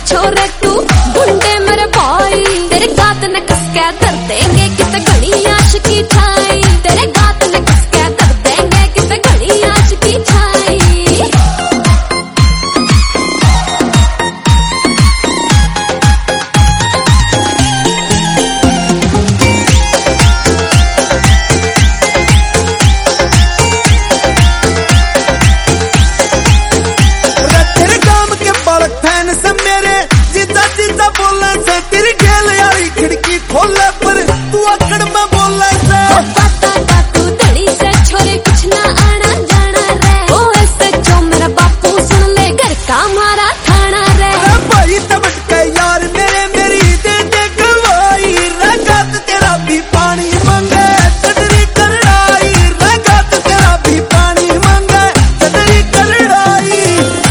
छोरे तू गुंडे मेरे भाई, तेरे गात ने कसके कर देंगे किते घड़ी आशिकी ठाई, तेरे गात ने कसके कर देंगे किते घड़ी आशिकी ठाई। खोले पर तू आकड़ में बोले से तू धड़ी से छोरे कुछ ना आना जाना रे, ओ ऐसे जो मेरा बापू सुन ले घर का हमारा थाना रे। भाई तबट के यार मेरे मेरी दे दे गवाई, रगत तेरा भी पानी मांगे चटनी करड़ाई, रगत तेरा भी पानी मांगे चटनी करड़ाई।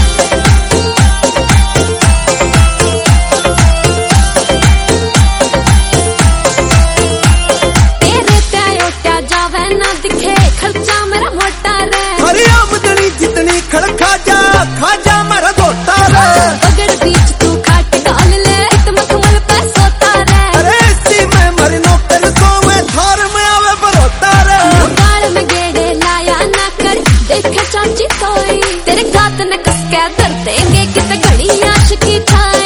जावे ना दिखे खर्चा मेरा मोटा रे, अरे आमदनी जितनी खा जा मेरा गोटा रे। बगड़ बीच तू खाट डाल ले तुम कमल पे सोता रे, अरे इसी में मरनो कर तो मैं थार में आवे बरोता रे। गाल में गेड़े लाया ना कर देखे चाची कोई, तेरे गात ने कसके कर देंगे किते घड़ी आशिकी ठाई।